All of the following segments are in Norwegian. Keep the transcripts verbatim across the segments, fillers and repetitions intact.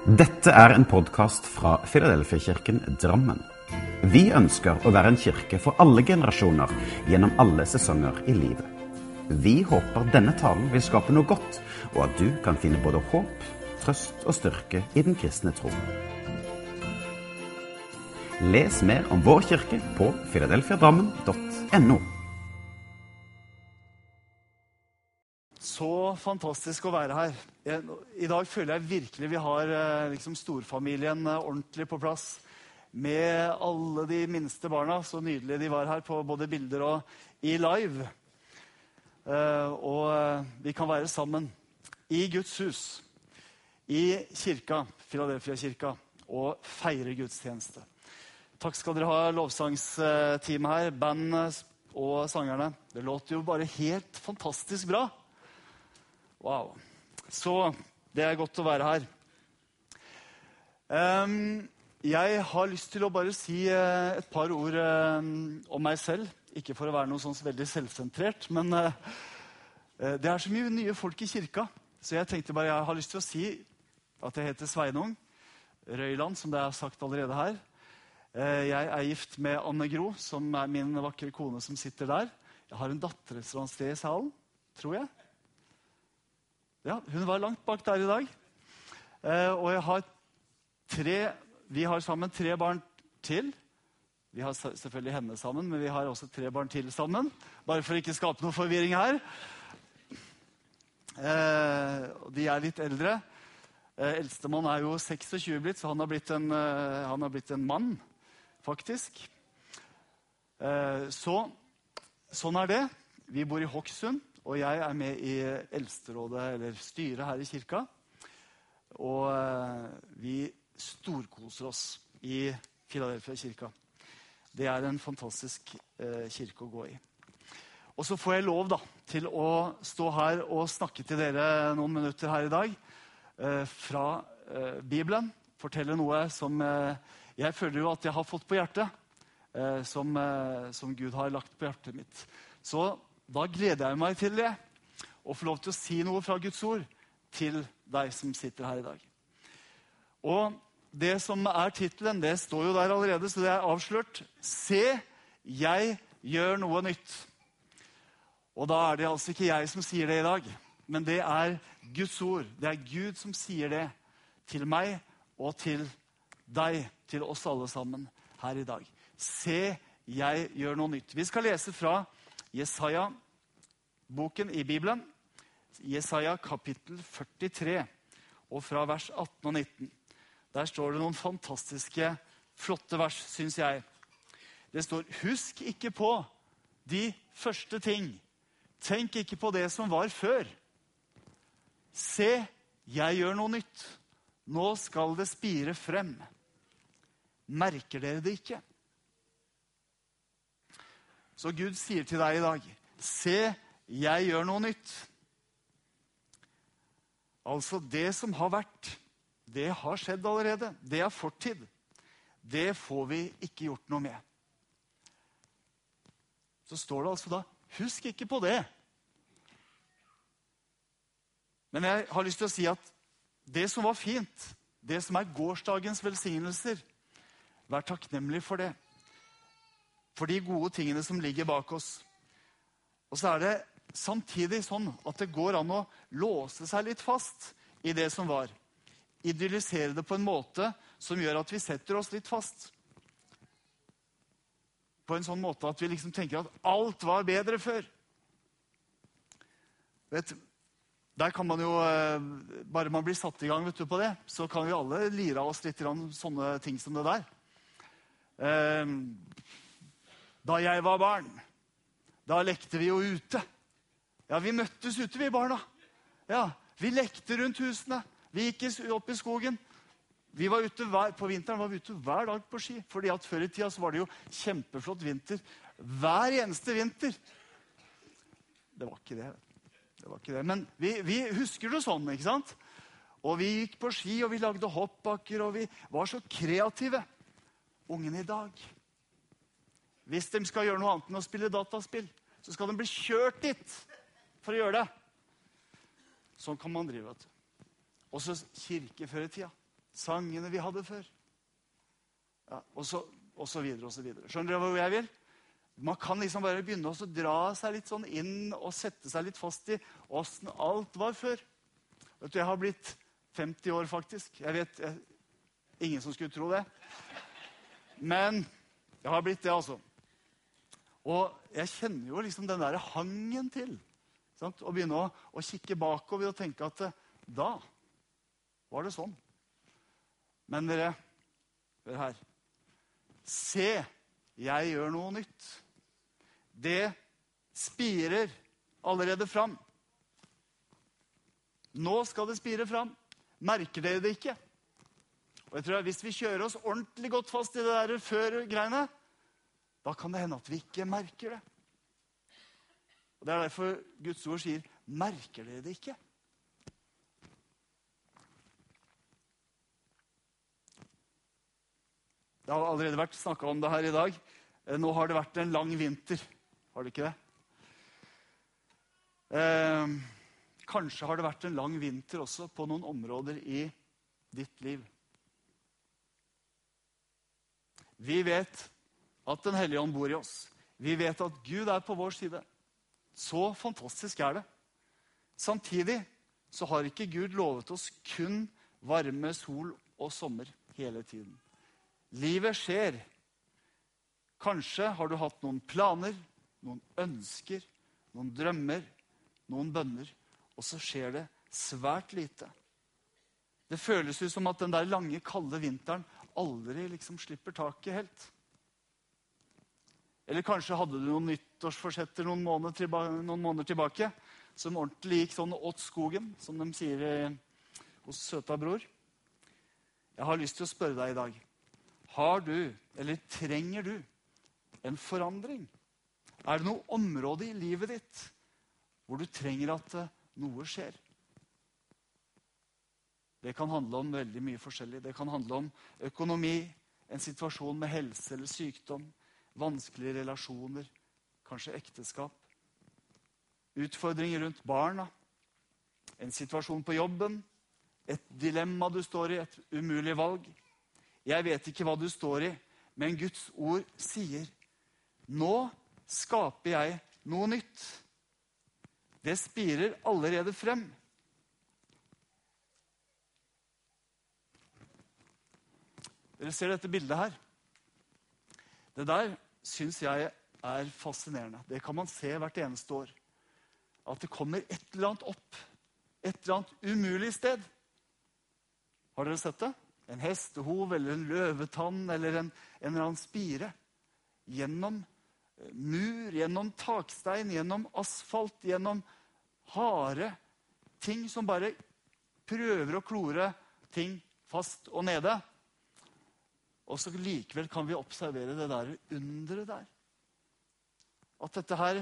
Dette er en podcast fra Filadelfia-kirken Drammen. Vi ønsker å være en kirke for alle generasjoner gjennom alle sesonger i livet. Vi håper denne talen vil skape noe godt, og at du kan finne både håp, trøst og styrke i den kristne tro. Les mer om vår kirke på filadelfia drammen punktum no. Så fantastisk å være her. Jeg, I dag føler jeg virkelig vi har liksom, storfamilien ordentlig på plass. Med alle de minste barna, så nydelig de var her på både bilder og i live. Uh, og vi kan være sammen i Guds hus, i kirka, Filadelfia-kirka, og feire gudstjeneste. Takk skal dere ha, lovsangsteamet her, bandet og sangerne. Det låter jo bare helt fantastisk bra. Wow. Så det er godt å være her. Um, jeg har lyst til å bare si uh, et par ord uh, om meg selv. Ikke for å være noe sånn veldig selvsentrert, men uh, uh, det er så mye nye folk i kirka. Så jeg tenkte bare, jeg har lyst til å si at jeg heter Sveinung Røyland, som det er sagt allerede her. Uh, jeg er gift med Anne Gro, som er min vakre kone som sitter der. Jeg har en datter et eller annet sted i salen, tror jeg. Ja, hun var langt bak der i dag. Eh, og jeg har tre, vi har sammen tre barn til. Vi har selvfølgelig henne sammen, men vi har også tre barn til sammen. Bare for å ikke skape noe forvirring her. Eh, de er litt eldre. Eh, Eldstemann er jo seksogtjue blitt, så han har blitt en, eh, han har blitt en mann, faktisk. Eh, så, sånn er det. Vi bor i Hokksund. Og jeg er med i eldsterådet, eller styret her i kirka. Og eh, vi storkoser oss i Filadelfia-kirka. Det er en fantastisk eh, kirke å gå i. Og så får jeg lov da, til å stå her og snakke til dere noen minutter her i dag. Eh, fra eh, Bibelen. Fortelle noe som eh, jeg føler jo at jeg har fått på hjertet. Eh, som, eh, som Gud har lagt på hjertet mitt. Så da gleder jeg meg til det, og få lov til å si noe fra Guds ord til deg som sitter her i dag. Og det som er titelen, det står jo der allerede, så det er avslørt. Se, jeg gjør noe nytt. Og da er det altså ikke jeg som sier det i dag, men det er Guds ord. Det er Gud som sier det til meg og til deg, til oss alle sammen her i dag. Se, jeg gjør noe nytt. Vi skal lese fra Jesaja, boken i Bibelen, Jesaja kapittel førtitre, og fra vers atten og nitten. Der står det noen fantastiske, flotte vers, synes jeg. Det står, husk ikke på de første ting. Tenk ikke på det som var før. Se, jeg gjør noe nytt. Nå skal det spire frem. Merker dere det ikke? Så Gud sier til deg i dag, se, jeg gjør noe nytt. Altså det som har vært, det har skjedd allerede. Det er fortid. Det får vi ikke gjort noe med. Så står det altså da, husk ikke på det. Men jeg har lyst til å si at det som var fint, det som er gårsdagens velsignelser, vær takknemlig for det. For de gode tingene som ligger bak oss. Og så er det samtidig sånn at det går an å låse seg litt fast i det som var. Idyllisere det på en måte som gjør at vi setter oss litt fast. På en sånn måte at vi liksom tenker at alt var bedre før. Vet, der kan man jo, bare man blir satt i gang vet du, på det, så kan vi alle lire av oss litt grann sånne ting som det der. Eh, Da jeg var barn, da lekte vi jo ute. Ja, vi møttes ute, vi barna. Ja, vi lekte rundt husene. Vi gikk opp i skogen. Vi var ute hver, på vinteren var vi ute hver dag på ski. Fordi at før i tida så var det jo kjempeflott vinter. Hver eneste vinter. Det var ikke det. Det var ikke det. Men vi, vi husker det sånn, ikke sant? Og vi gikk på ski, og vi lagde hoppbakker, og vi var så kreative. Ungen i dag. Hvis de skal gjøre noe annet enn å spille dataspill, så skal de bli kjørt dit for å gjøre det. Sånn kan man drive, vet du. Også kirke før i tida. sangene vi hadde før. Ja, og, så, og så videre, og så videre. Skjønner dere hvor jeg vil? Man kan liksom bare begynne å dra seg litt sånn inn og sette seg litt fast i hvordan alt var før. Vet du, jeg har blitt femti år faktisk. Jeg vet, jeg, ingen som skulle tro det. Men jeg har blitt det altså. Og jeg kjenner jo liksom den der hangen til. Sant? Å begynne å, å kikke bakover og tenke at da var det sånn. Men dere, hør her. Se, jeg gjør noe nytt. Det spirer allerede fram. Nå skal det spire fram. Merker dere det ikke? Og jeg tror at hvis vi kjører oss ordentlig godt fast i det der før greiene, da kan det hende at vi ikke merker det. Og det er derfor Guds ord sier, merker dere det ikke? Det har allerede vært snakket om det her i dag. Nå har det vært en lang vinter. Har det ikke det? Eh, kanskje har det vært en lang vinter også på noen områder i ditt liv. Vi vet at Den Hellige Ånd bor i oss. Vi vet at Gud er på vår side. Så fantastisk er det. Samtidig så har ikke Gud lovet oss kun varme, sol og sommer hele tiden. Livet skjer. Kanskje har du hatt noen planer, noen ønsker, noen drømmer, noen bønner, og så skjer det svært lite. Det føles ut som at den der lange, kalde vinteren aldri liksom slipper taket helt. Eller kanskje hadde du noen nyttårsforsetter noen måneder, tilba- noen måneder tilbake, som ordentlig gikk sånn åt skogen, som de sier eh, hos søta bror. Jeg har lyst til å spørre deg i dag. Har du, eller trenger du, en forandring? Er det noe område i livet ditt hvor du trenger at uh, noe skjer? Det kan handle om veldig mye forskjellig. Det kan handle om økonomi, en situasjon med helse eller sykdom, vanskelige relasjoner, kanskje ekteskap, utfordringer rundt barna, en situasjon på jobben, et dilemma du står i, et umulig valg. Jeg vet ikke hva du står i, men Guds ord sier, nå skaper jeg noe nytt. Det spirer allerede frem. Dere ser dette bildet her. Det der synes jeg er fascinerende. Det kan man se hvert eneste år. At det kommer et eller annet opp. Et eller annet umulig sted. Har dere sett det? En hestehov, eller en løvetann, eller en, en eller annen spire. Gjennom mur, gjennom takstein, gjennom asfalt, gjennom harde ting som bare prøver å klore ting fast og nede. Og så likevel kan vi observere det der underet der. At dette her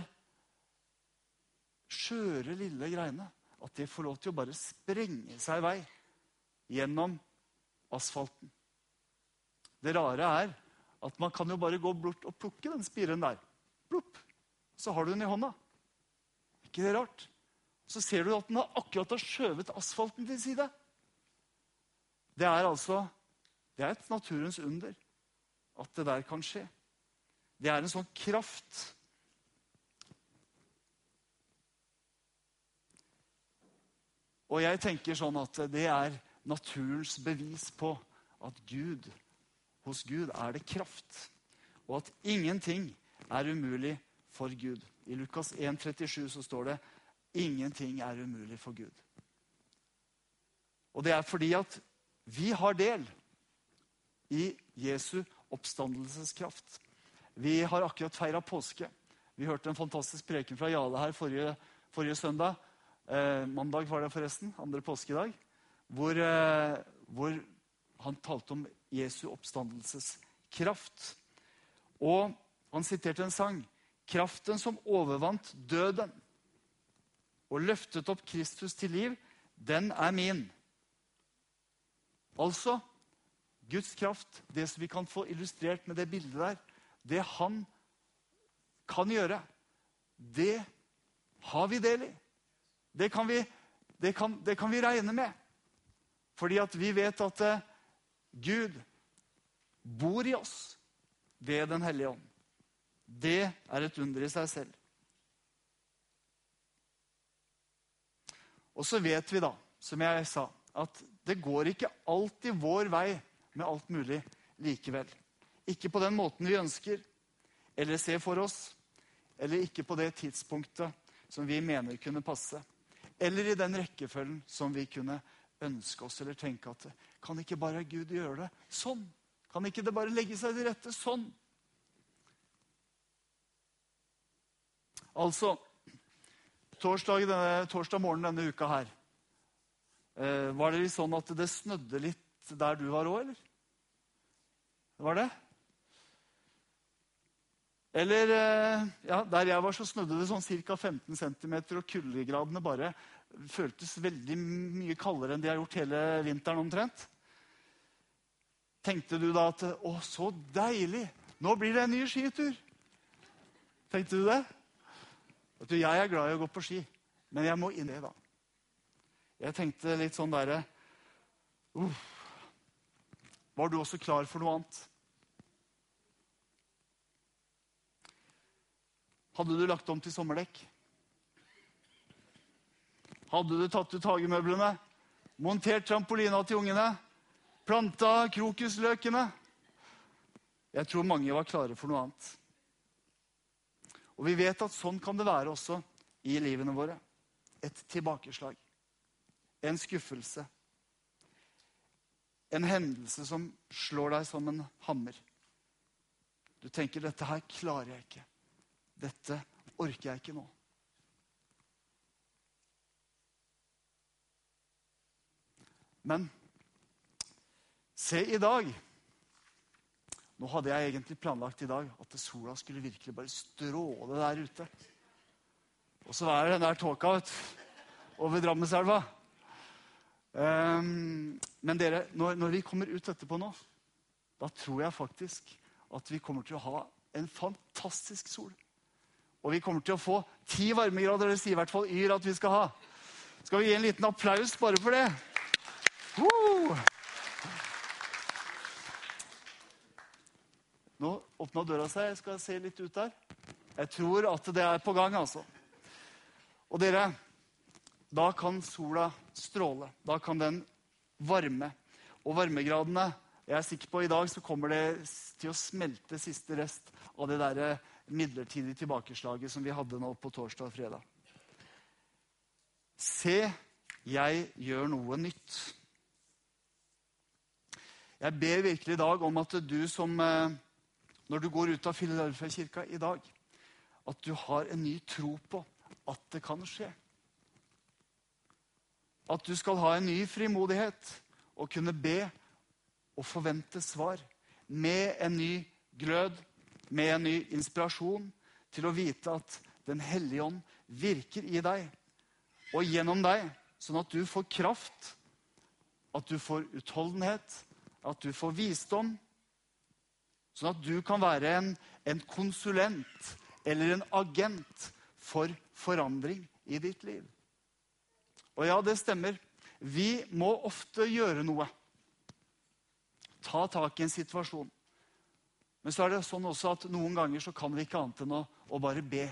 skjøre lille greiene, at det får lov til å bare sprenge seg i vei gjennom asfalten. Det rare er at man kan jo bare gå bort og plukke den spiren der. Plupp, så har du den i hånda. Ikke det rart? Så ser du at den har akkurat har skjøvet asfalten til side. Det er altså, det er et naturens under at det der kan skje. Det er en sånn kraft. Og jeg tenker sånn at det er naturens bevis på at Gud, hos Gud er det kraft, og at ingenting er umulig for Gud. I Lukas en trettisju så står det, ingenting er umulig for Gud. Og det er fordi at vi har del i Jesu oppstandelseskraft. Vi har akkurat feiret påske. Vi hørte en fantastisk preken fra Jale her forrige, forrige søndag. Eh, mandag var det forresten, andre påskedag. Hvor, eh, hvor han talte om Jesu oppstandelseskraft. Og han siterte en sang. Kraften som overvant døden og løftet opp Kristus til liv, den er min. Altså, Guds kraft, det som vi kan få illustrert med det bildet der, det han kan gjøre, det har vi del i. Det kan vi, det kan, det kan vi regne med. Fordi at vi vet at Gud bor i oss ved den hellige ånd. Det er et under i seg selv. Og så vet vi da, som jeg sa, at det går ikke alltid vår vei med alt mulig likevel. Ikke på den måten vi ønsker, eller ser for oss, eller ikke på det tidspunktet som vi mener kunne passe, eller i den rekkefølgen som vi kunne ønske oss, eller tenke at kan ikke bare Gud gjøre det sånn? Kan ikke det bare legge seg til rette sånn? Altså, torsdag, denne, torsdag morgen denne uka her, eh, var det sånn at det snødde litt der du var også, eller? Var det? Eller, eh, ja, der jeg var så snødde det sånn cirka femten centimeter, og kuldegradene bare føltes veldig mye kaldere enn de har gjort hele vinteren omtrent. Tenkte du da at, å, så deilig, nå blir det en ny skitur. Tenkte du det? Vet du, jeg er glad i å gå på ski, men jeg må inn i det da. Jeg tenkte litt sånn der, uh, var du også klar for noe annet? Hadde du lagt om til sommerdekk? Hadde du tatt ut hagemøblene? Montert trampolina til ungene? Planta krokusløkene? Jeg tror mange var klare for noe annet. Og vi vet at sånn kan det være også i livene våre. Et tilbakeslag. En skuffelse. En hendelse som slår deg som en hammer. Du tenker, dette her klarer jeg ikke. Dette orker jeg ikke nå. Men se i dag. Nå hadde jeg egentlig planlagt i dag at sola skulle virkelig bare stråle der ute. Og så er det den der tåka vet, over Drammenselva. Um, men dere, når, når vi kommer ut etterpå nå, da tror jeg faktisk at vi kommer til å ha en fantastisk sol. Og vi kommer til å få ti varmegrader, det sier i hvert fall Yr at vi skal ha. Skal vi gi en liten applaus bare for det? Woo! Nå åpnet døra seg, jeg skal se litt ut der. Jeg tror at det er på gang, altså. Og dere, da kan sola stråle. Da kan den varme. Og varmegradene, jeg er sikker på i dag, så kommer det til å smelte siste rest av det der midlertidige tilbakeslaget som vi hadde nå på torsdag og fredag. Se, jeg gjør noe nytt. Jeg ber virkelig i dag om at du som, når du går ut av Filadelfia-kirka i dag, at du har en ny tro på at det kan skje. At du skal ha en ny frimodighet og kunne be og forvente svar med en ny glød, med en ny inspirasjon til å vite at Den hellige ånd virker i deg og gjennom deg, sånn at du får kraft, at du får utholdenhet, at du får visdom, sånn at du kan være en, en konsulent eller en agent for forandring i ditt liv. Og ja, det stemmer. Vi må ofte gjøre noe. Ta tak i en situasjon. Men så er det sånn også at noen ganger så kan vi ikke annet enn å, å bare be.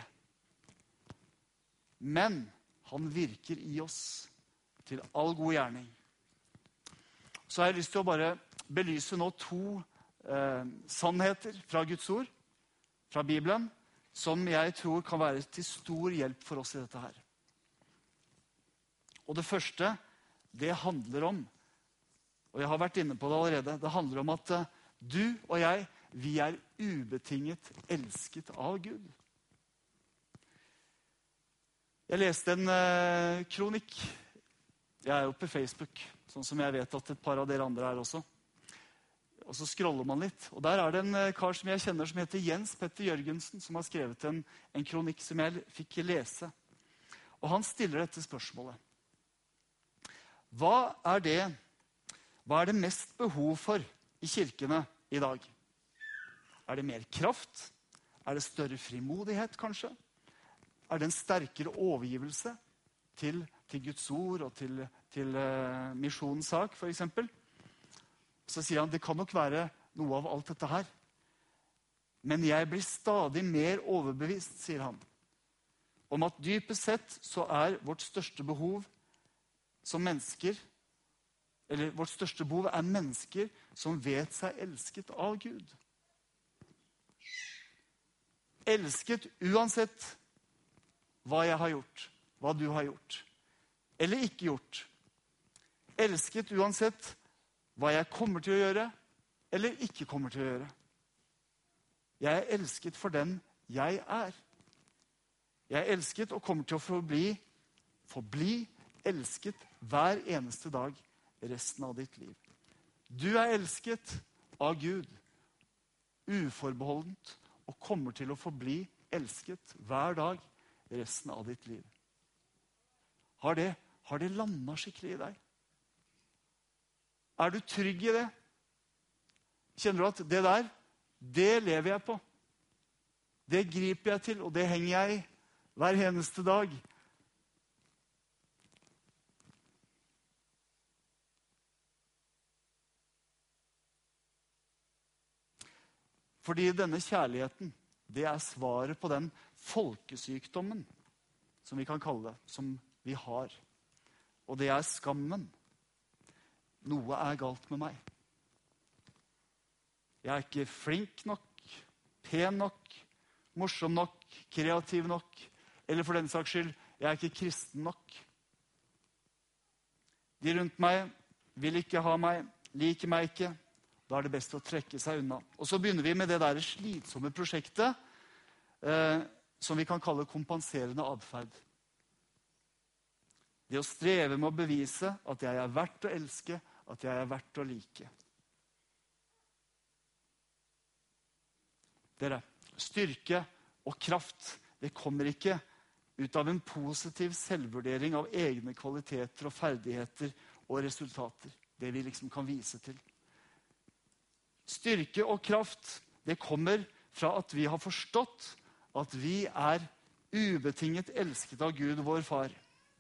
Men han virker i oss til all god gjerning. Så har jeg lyst til å bare belyse nå to eh, sannheter fra Guds ord, fra Bibelen, som jeg tror kan være til stor hjelp for oss i dette her. Og det første, det handler om, og jeg har vært inne på det allerede, det handler om at uh, du og jeg, vi er ubetinget elsket av Gud. Jeg leste en uh, kronikk. Jeg er jo på Facebook, sånn som jeg vet at et par av dere andre er også. Og så scroller man litt. Og der er det en uh, kar som jeg kjenner som heter Jens Petter Jørgensen, som har skrevet en, en kronikk som jeg fikk lese. Og han stiller dette spørsmålet. Hva er det, hva er det mest behov for i kirkene i dag? Er det mer kraft? Er det større frimodighet, kanskje? Er det en sterkere overgivelse til, til Guds ord og til, til uh, misjonens sak, for eksempel? Så sier han, det kan nok være noe av alt dette her. Men jeg blir stadig mer overbevist, sier han, om at dypest sett så er vårt største behov som mennesker, eller vårt største behov er mennesker som vet seg elsket av Gud. Elsket uansett hva jeg har gjort, hva du har gjort, eller ikke gjort. Elsket uansett hva jeg kommer til å gjøre, eller ikke kommer til å gjøre. Jeg er elsket for den jeg er. Jeg er elsket og kommer til å forbli, forbli elsket hver eneste dag resten av ditt liv. Du er elsket av Gud, uforbeholdent, og kommer til å forbli elsket hver dag resten av ditt liv. Har det, har det landet skikkelig i deg? Er du trygg i det? Kjenner du at det der, det lever jeg på. Det griper jeg til, og det henger jeg i hver eneste dag. Fordi denne kjærligheten, det er svaret på den folkesykdommen, som vi kan kalle det, som vi har. Og det er skammen. Noe er galt med meg. Jeg er ikke flink nok, pen nok, morsom nok, kreativ nok, eller for den saks skyld, jeg er ikke kristen nok. De rundt meg vil ikke ha meg, liker meg ikke. Da er det best å trekke seg unna. Og så begynner vi med det der slitsomme prosjektet, eh, som vi kan kalle kompenserende adferd. Det å streve med å bevise at jeg er verdt å elske, at jeg er verdt å like. Dere, styrke og kraft, det kommer ikke ut av en positiv selvvurdering av egne kvaliteter og ferdigheter og resultater. Det vi liksom kan vise til. Styrke og kraft, det kommer fra at vi har forstått at vi er ubetinget elsket av Gud, vår far.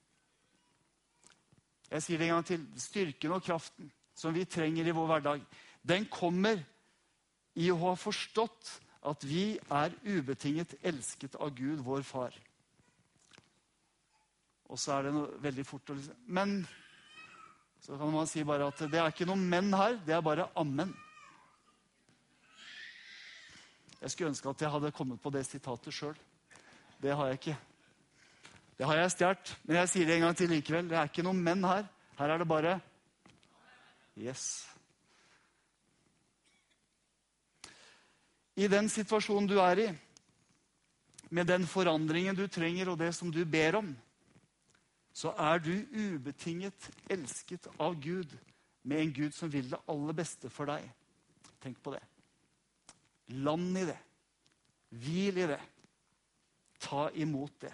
Jeg sier det en gang til. Styrken og kraften som vi trenger i vår hverdag, den kommer i å ha forstått at vi er ubetinget elsket av Gud, vår far. Og så er det noe veldig fort å liksom, men så kan man si bare at det er ikke noe men her, det er bare amen. Jeg skulle ønske at jeg hadde kommet på det sitatet selv. Det har jeg ikke. Det har jeg stjert, men jeg sier det en gang til likevel. Det er ikke noe men her. Her er det bare yes. I den situasjonen du er i, med den forandringen du trenger og det som du ber om, så er du ubetinget elsket av Gud, med en Gud som vil det aller beste for deg. Tenk på det. Land i det. Hvil i det. Ta imot det.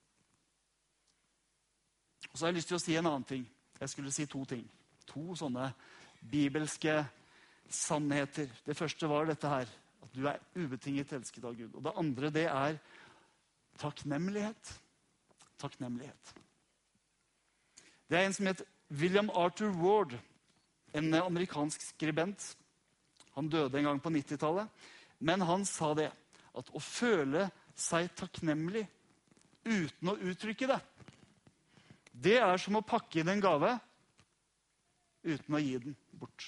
Og så har jeg lyst til å si en annen ting. Jeg skulle si to ting. To sånne bibelske sannheter. Det første var dette her, at du er ubetinget elsket av Gud. Og det andre, det er takknemlighet. Takknemlighet. Det er en som heter William Arthur Ward, en amerikansk skribent. Han døde en gang på nittitallet. Men han sa det, at å føle seg takknemlig uten å uttrykke det, det er som å pakke inn en gave uten å gi den bort.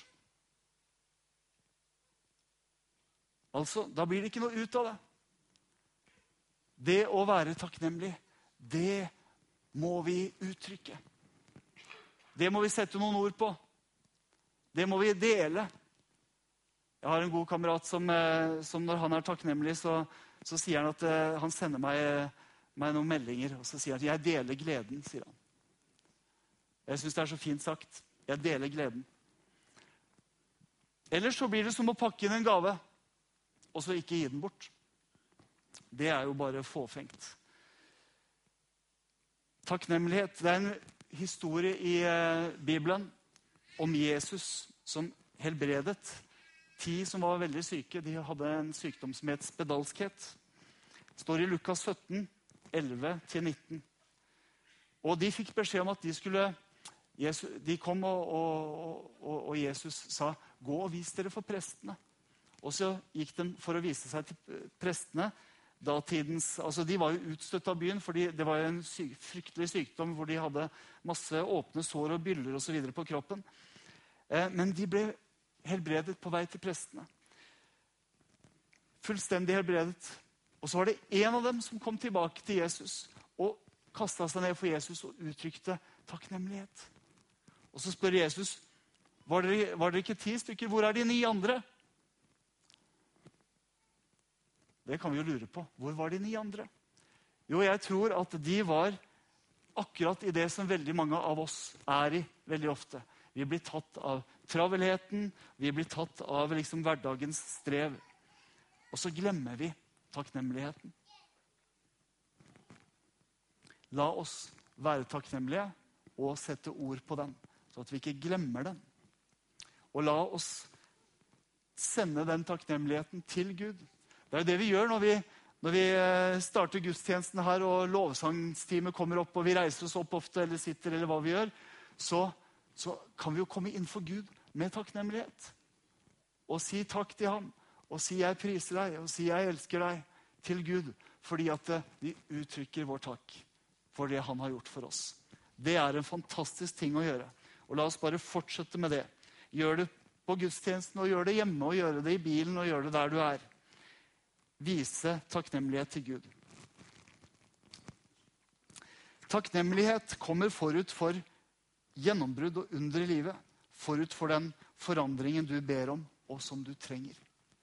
Altså, da blir det ikke noe ut av det. Det å være takknemlig, det må vi uttrykke. Det må vi sette noen ord på. Det må vi dele. Jeg har en god kamerat som, som når han er takknemlig, så, så sier han at uh, han sender meg, meg noen meldinger, og så sier han at jeg deler gleden, sier han. Jeg synes det er så fint sagt. Jeg deler gleden. Ellers så blir det som å pakke inn en gave, og så ikke gi den bort. Det er jo bare fåfengt. Takknemlighet, det er en historie i uh, Bibelen om Jesus som helbredet. Ti som var veldig syke, de hadde en sykdom som het spedalskhet. Det står i Lukas sytten, elleve til nitten. Og de fikk beskjed om at de skulle Jesus, de kom, og, og, og, og Jesus sa, gå og vis dere for prestene. Og så gikk de for å vise seg til prestene. Datidens, altså de var jo utstøtt av byen, fordi det var en syk, fryktelig sykdom hvor de hadde masse åpne sår og byller og så videre på kroppen. Eh, men de ble helbredet på vei til prestene. Fullstendig helbredet. Og så var det en av dem som kom tilbake til Jesus og kastet seg ned for Jesus og uttrykte takknemlighet. Og så spør Jesus, var dere, var dere ikke ti stykker? Hvor er de ni andre? Det kan vi jo lure på. Hvor var de ni andre? Jo, jeg tror at de var akkurat i det som veldig mange av oss er i veldig ofte. Vi blir tatt av travelheten, vi blir tatt av liksom hverdagens strev. Og så glemmer vi takknemligheten. La oss være takknemlige og sette ord på den, så at vi ikke glemmer den. Og la oss sende den takknemligheten til Gud. Det er jo det vi gjør når vi, når vi starter gudstjenesten her, og lovsangstimet kommer opp, og vi reiser oss opp ofte, eller sitter, eller hva vi gjør. Så, så kan vi jo komme inn for Gud med takknemlighet. Og si takk til ham, og si jeg priser deg, og si jeg elsker deg til Gud, fordi at vi uttrykker vår takk for det han har gjort for oss. Det er en fantastisk ting å gjøre. Og la oss bare fortsette med det. Gjør det på gudstjenesten, og gjør det hjemme, og gjør det i bilen, og gjør det der du er. Vise takknemlighet til Gud. Takknemlighet kommer forut for gjennombrudd og under i livet. Forut for den forandringen du ber om, og som du trenger.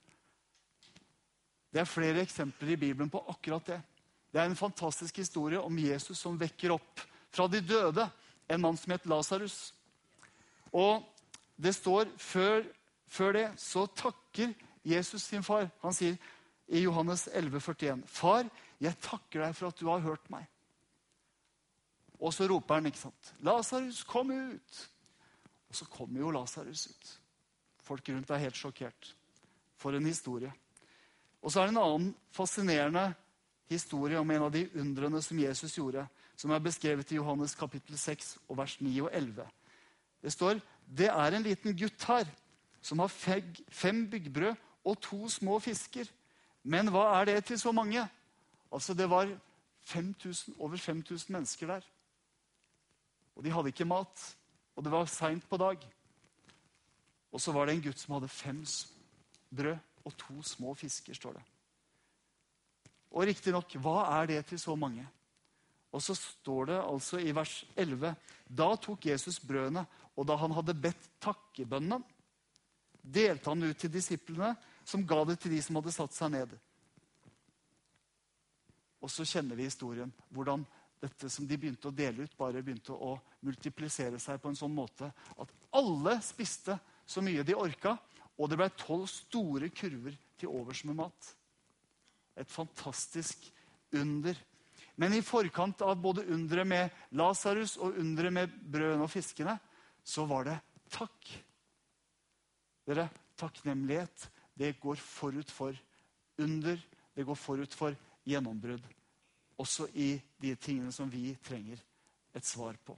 Det er flere eksempler i Bibelen på akkurat det. Det er en fantastisk historie om Jesus som vekker opp fra de døde, en mann som het Lazarus. Og det står, før, før det, så takker Jesus sin far. Han sier i Johannes elleve førtien, far, jeg takker deg for at du har hørt meg. Og så roper han, ikke sant, Lazarus, kom ut! Og så kommer jo Lazarus ut. Folk rundt er helt sjokkert. For en historie. Og så er det en annen fascinerende historie om en av de undrene som Jesus gjorde, som er beskrevet i Johannes kapittel seks og vers ni og elleve. Det står, det er en liten gutt her, som har fem byggbrød og to små fisker. Men hva er det til så mange? Altså det var fem tusen, over fem tusen mennesker der. Og de hadde ikke mat, og det var sent på dag. Og så var det en gutt som hadde fem brød og to små fisker, står det. Og riktig nok, hva er det til så mange? Og så står det altså i vers elleve, da tok Jesus brødene, og da han hadde bedt takkebønnen, delte han ut til disiplene, som ga det til de som hadde satt seg ned. Og så kjenner vi historien, hvordan dette som de begynte å dele ut, bare begynte å multiplisere seg på en sånn måte, at alle spiste så mye de orka, og det ble tolv store kurver til overs med mat. Et fantastisk under. Men i forkant av både underet med Lazarus og underet med brødene og fiskene, så var det takk. Dere, takknemlighet, det går forut for under, det går forut for gjennombrudd. Også i de tingene som vi trenger et svar på.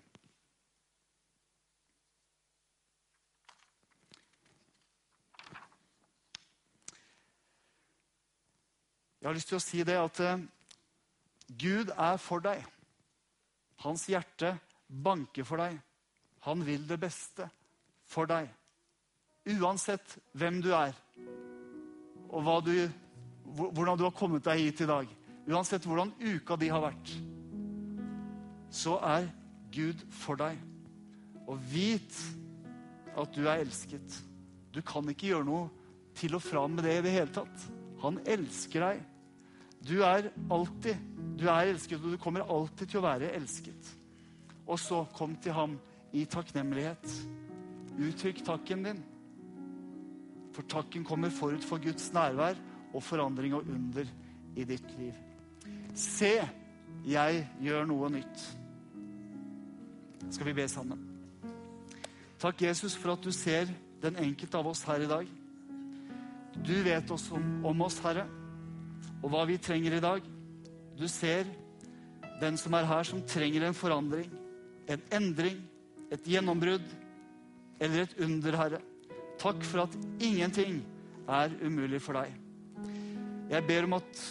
Jeg har lyst til å si det at uh, Gud er for deg. Hans hjerte banker for deg. Han vil det beste for deg. Uansett hvem du er, og hva du, hvordan du har kommet deg hit i dag, uansett hvordan uka di har vært, så er Gud for deg. Og vit at du er elsket. Du kan ikke gjøre noe til og fra med det i det hele tatt. Han elsker deg. Du er alltid, du er elsket, og du kommer alltid til å være elsket. Og så kom til ham i takknemlighet. Uttrykk takken din. For takken kommer forut for Guds nærvær og forandring og under i ditt liv. Se, jeg gjør noe nytt. Skal vi be sammen? Takk, Jesus, for at du ser den enkelte av oss her i dag. Du vet også om, om oss, Herre, og hva vi trenger i dag. Du ser den som er her, som trenger en forandring, en endring, et gjennombrudd eller et under, Herre. Takk for at ingenting er umulig for deg. Jeg ber om at,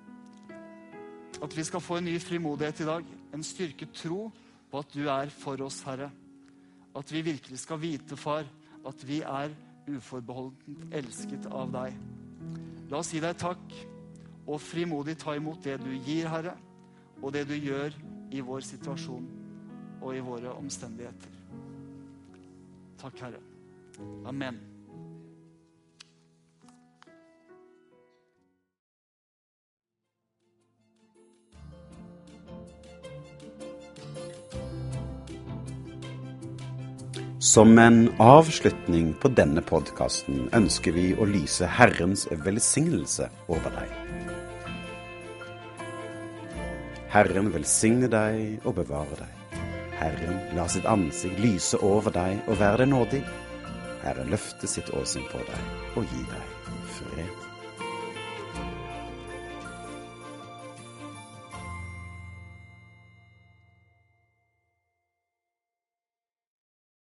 at vi skal få en ny frimodighet i dag, en styrket tro på at du er for oss, Herre. At vi virkelig skal vite, far, at vi er uforbeholdent elsket av deg. La oss gi deg takk, og frimodig ta imot det du gir, Herre, og det du gjør i vår situasjon og i våre omstendigheter. Takk, Herre. Amen. Som en avslutning på denne podcasten ønsker vi å lyse Herrens velsignelse over deg. Herren velsigne deg og bevare deg. Herren la sitt ansikt lyse over deg og være deg nådig. Herren løfte sitt åsyn på deg og gi deg fred.